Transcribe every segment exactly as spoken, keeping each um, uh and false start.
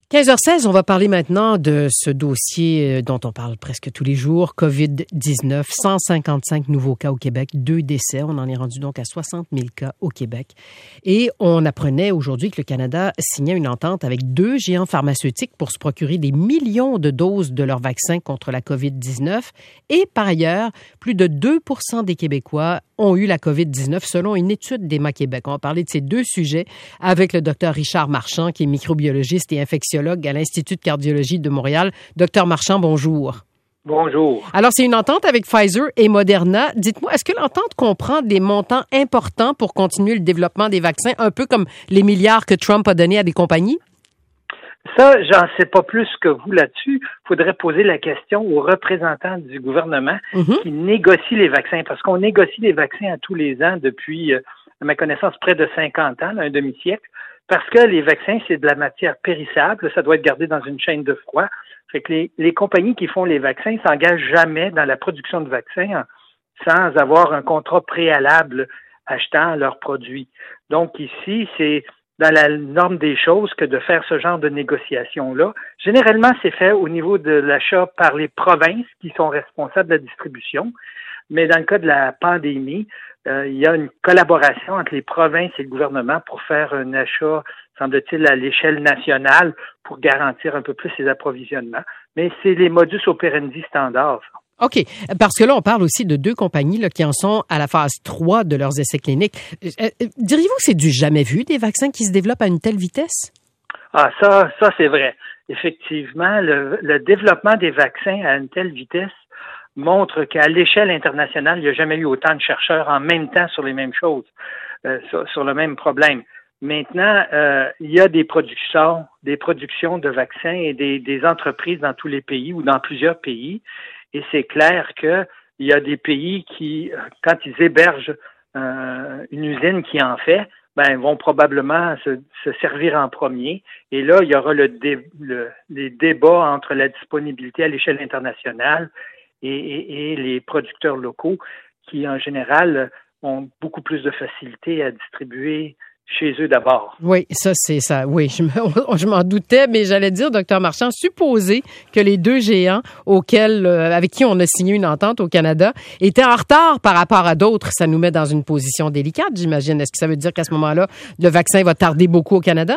quinze heures seize, on va parler maintenant de ce dossier dont on parle presque tous les jours, covid dix-neuf, cent cinquante-cinq nouveaux cas au Québec, deux décès. On en est rendu donc à soixante mille cas au Québec. Et on apprenait aujourd'hui que le Canada signait une entente avec deux géants pharmaceutiques pour se procurer des millions de doses de leur vaccin contre la covid dix-neuf. Et par ailleurs, plus de deux pour cent des Québécois ont eu la covid dix-neuf selon une étude d'Emma Québec. On va parler de ces deux sujets avec le docteur Richard Marchand, qui est microbiologiste et infectiologue à l'Institut de cardiologie de Montréal. Docteur Marchand, bonjour. Bonjour. Alors, c'est une entente avec Pfizer et Moderna. Dites-moi, est-ce que l'entente comprend des montants importants pour continuer le développement des vaccins, un peu comme les milliards que Trump a donnés à des compagnies? Ça, j'en sais pas plus que vous là-dessus. Il faudrait poser la question aux représentants du gouvernement mm-hmm. qui négocient les vaccins, parce qu'on négocie les vaccins à tous les ans depuis, euh, à ma connaissance, près de cinquante ans, là, un demi-siècle, parce que les vaccins, c'est de la matière périssable, ça doit être gardé dans une chaîne de froid. Fait que les, les compagnies qui font les vaccins s'engagent jamais dans la production de vaccins sans avoir un contrat préalable achetant leurs produits. Donc ici, c'est dans la norme des choses que de faire ce genre de négociation-là. Généralement, c'est fait au niveau de l'achat par les provinces qui sont responsables de la distribution. Mais dans le cas de la pandémie, euh, il y a une collaboration entre les provinces et le gouvernement pour faire un achat, semble-t-il, à l'échelle nationale pour garantir un peu plus les approvisionnements. Mais c'est les modus operandi standards, ça. OK. Parce que là, on parle aussi de deux compagnies là, qui en sont à la phase trois de leurs essais cliniques. Euh, diriez-vous que c'est du jamais vu, des vaccins qui se développent à une telle vitesse? Ah, ça, ça c'est vrai. Effectivement, le, le développement des vaccins à une telle vitesse montre qu'à l'échelle internationale, il n'y a jamais eu autant de chercheurs en même temps sur les mêmes choses, euh, sur, sur le même problème. Maintenant, euh, il y a des productions, des productions de vaccins et des, des entreprises dans tous les pays ou dans plusieurs pays. Et c'est clair qu'il y a des pays qui, quand ils hébergent euh, une usine qui en fait, ben vont probablement se, se servir en premier. Et là, il y aura le, dé, le les débats entre la disponibilité à l'échelle internationale et, et, et les producteurs locaux qui, en général, ont beaucoup plus de facilité à distribuer chez eux d'abord. Oui, ça, c'est ça. Oui, je, me, je m'en doutais, mais j'allais dire, docteur Marchand, supposer que les deux géants auxquels, euh, avec qui on a signé une entente au Canada étaient en retard par rapport à d'autres, ça nous met dans une position délicate, j'imagine. Est-ce que ça veut dire qu'à ce moment-là, le vaccin va tarder beaucoup au Canada?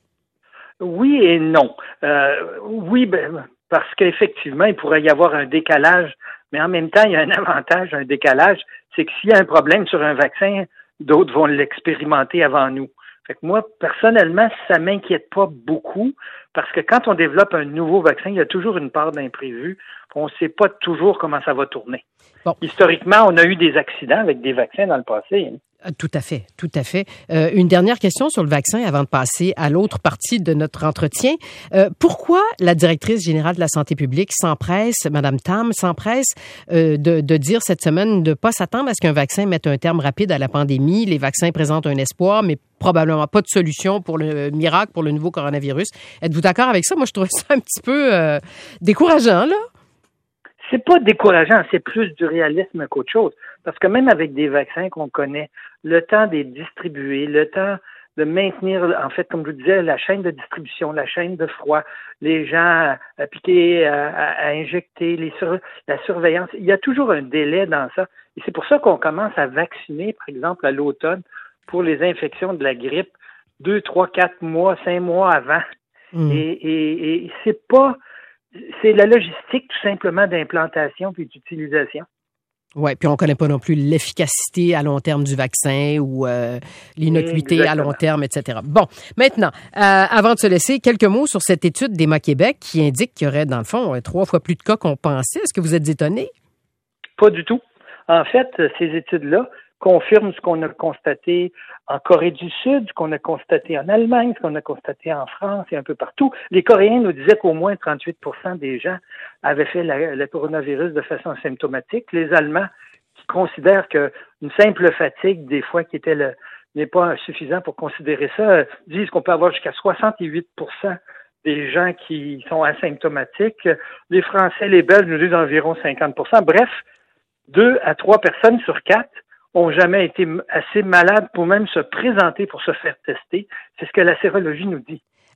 Oui et non. Euh, oui, ben, parce qu'effectivement, il pourrait y avoir un décalage, mais en même temps, il y a un avantage, un décalage, c'est que s'il y a un problème sur un vaccin, d'autres vont l'expérimenter avant nous. Fait que moi, personnellement, ça m'inquiète pas beaucoup parce que quand on développe un nouveau vaccin, il y a toujours une part d'imprévu. On ne sait pas toujours comment ça va tourner. Bon. Historiquement, on a eu des accidents avec des vaccins dans le passé. Tout à fait, tout à fait. Euh, une dernière question sur le vaccin avant de passer à l'autre partie de notre entretien. Euh, pourquoi la directrice générale de la santé publique s'empresse, Mme Tam, s'empresse euh, de, de dire cette semaine de ne pas s'attendre à ce qu'un vaccin mette un terme rapide à la pandémie? Les vaccins présentent un espoir, mais probablement pas de solution pour le miracle, pour le nouveau coronavirus. Êtes-vous d'accord avec ça? Moi, je trouve ça un petit peu euh, décourageant, là. C'est pas décourageant, c'est plus du réalisme qu'autre chose. Parce que même avec des vaccins qu'on connaît, le temps des distribuer, le temps de maintenir, en fait, comme je vous disais, la chaîne de distribution, la chaîne de froid, les gens à, à piquer, à, à injecter, les sur, la surveillance, il y a toujours un délai dans ça. Et c'est pour ça qu'on commence à vacciner, par exemple, à l'automne, pour les infections de la grippe, deux, trois, quatre mois, cinq mois avant. Mmh. Et, et, et c'est pas... C'est la logistique, tout simplement, d'implantation puis d'utilisation. Oui, puis on ne connaît pas non plus l'efficacité à long terme du vaccin ou euh, l'innocuité Exactement. à long terme, et cetera. Bon, maintenant, euh, avant de se laisser, quelques mots sur cette étude d'Emma Québec qui indique qu'il y aurait, dans le fond, trois fois plus de cas qu'on pensait. Est-ce que vous êtes étonné? Pas du tout. En fait, ces études-là confirment ce qu'on a constaté en Corée du Sud, ce qu'on a constaté en Allemagne, ce qu'on a constaté en France et un peu partout. Les Coréens nous disaient qu'au moins trente-huit pour cent des gens avaient fait la, le coronavirus de façon asymptomatique. Les Allemands, qui considèrent qu'une simple fatigue, des fois, qui était le, n'est pas suffisant pour considérer ça, disent qu'on peut avoir jusqu'à soixante-huit pour cent des gens qui sont asymptomatiques. Les Français, les Belges nous disent environ cinquante pour cent. Bref, deux à trois personnes sur quatre ont jamais été assez malades pour même se présenter pour se faire tester. C'est ce que la sérologie nous dit.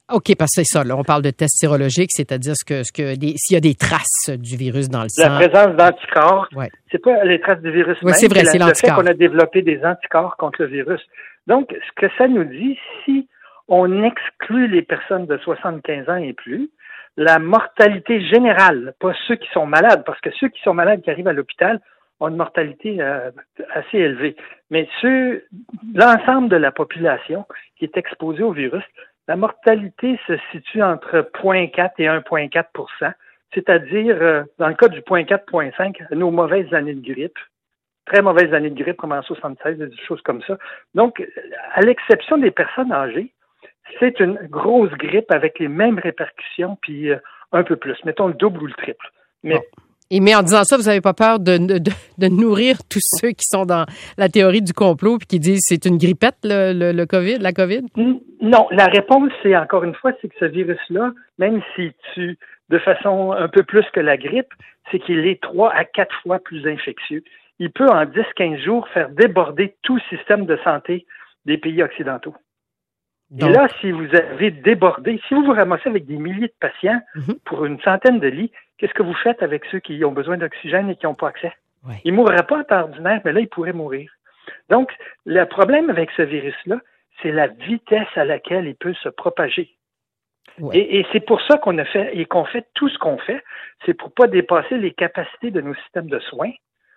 OK, parce que c'est ça. Là, on parle de tests sérologiques, c'est-à-dire ce que, ce que des, s'il y a des traces du virus dans le sang. La présence d'anticorps. Ouais. C'est pas les traces du virus. Oui, même, c'est vrai, c'est, c'est l'anticorps. Le fait qu'on a développé des anticorps contre le virus. Donc, ce que ça nous dit, si on exclut les personnes de soixante-quinze ans et plus, la mortalité générale, pas ceux qui sont malades, parce que ceux qui sont malades qui arrivent à l'hôpital ont une mortalité euh, assez élevée. Mais ceux, l'ensemble de la population qui est exposée au virus, la mortalité se situe entre zéro virgule quatre et un virgule quatre pour cent, c'est-à-dire, euh, dans le cas du zéro virgule quatre virgule cinq, nos mauvaises années de grippe, très mauvaises années de grippe comme en soixante-seize, des choses comme ça. Donc, à l'exception des personnes âgées, c'est une grosse grippe avec les mêmes répercussions, puis euh, un peu plus, mettons le double ou le triple. Mais bon. Et mais en disant ça, vous n'avez pas peur de, de, de nourrir tous ceux qui sont dans la théorie du complot puis qui disent c'est une grippette, le, le, le COVID, la COVID? Non, la réponse, c'est encore une fois, c'est que ce virus-là, même s'il tue de façon un peu plus que la grippe, c'est qu'il est trois à quatre fois plus infectieux. Il peut, en dix à quinze jours, faire déborder tout le système de santé des pays occidentaux. Donc, et là, si vous avez débordé, si vous vous ramassez avec des milliers de patients mm-hmm. pour une centaine de lits, qu'est-ce que vous faites avec ceux qui ont besoin d'oxygène et qui n'ont pas accès? Ouais. Ils ne mourraient pas en temps ordinaire, mais là, ils pourraient mourir. Donc, le problème avec ce virus-là, c'est la vitesse à laquelle il peut se propager. Ouais. Et, et c'est pour ça qu'on a fait et qu'on fait tout ce qu'on fait, c'est pour pas dépasser les capacités de nos systèmes de soins,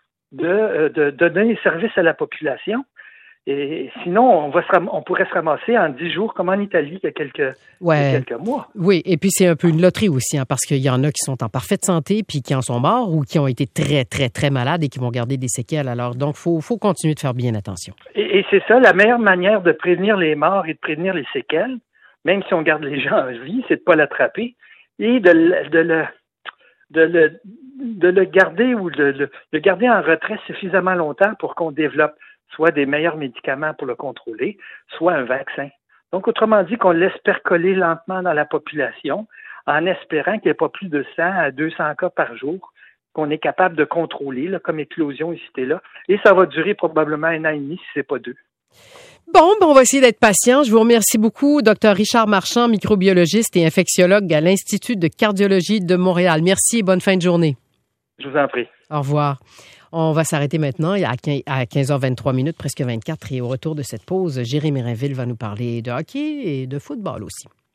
de, de, de donner service à la population. Et sinon, on, va se ram- on pourrait se ramasser en dix jours, comme en Italie, il y a quelques, ouais. il y a quelques mois. Oui, et puis c'est un peu une loterie aussi, hein, parce qu'il y en a qui sont en parfaite santé, puis qui en sont morts, ou qui ont été très, très, très malades et qui vont garder des séquelles. Alors, donc, il faut, faut continuer de faire bien attention. Et, et c'est ça, la meilleure manière de prévenir les morts et de prévenir les séquelles, même si on garde les gens en vie, c'est de ne pas l'attraper, et de, le, de, le, de, le, de le garder ou de le de garder en retrait suffisamment longtemps pour qu'on développe soit des meilleurs médicaments pour le contrôler, soit un vaccin. Donc, autrement dit, qu'on laisse percoler lentement dans la population en espérant qu'il n'y ait pas plus de cent à deux cents cas par jour qu'on est capable de contrôler, là, comme éclosion ici et là. Et ça va durer probablement un an et demi, si ce n'est pas deux. Bon, ben on va essayer d'être patient. Je vous remercie beaucoup, docteur Richard Marchand, microbiologiste et infectiologue à l'Institut de cardiologie de Montréal. Merci et bonne fin de journée. Je vous en prie. Au revoir. On va s'arrêter maintenant à quinze heures vingt-trois minutes, presque vingt-quatre. Et au retour de cette pause, Jérémy Rainville va nous parler de hockey et de football aussi.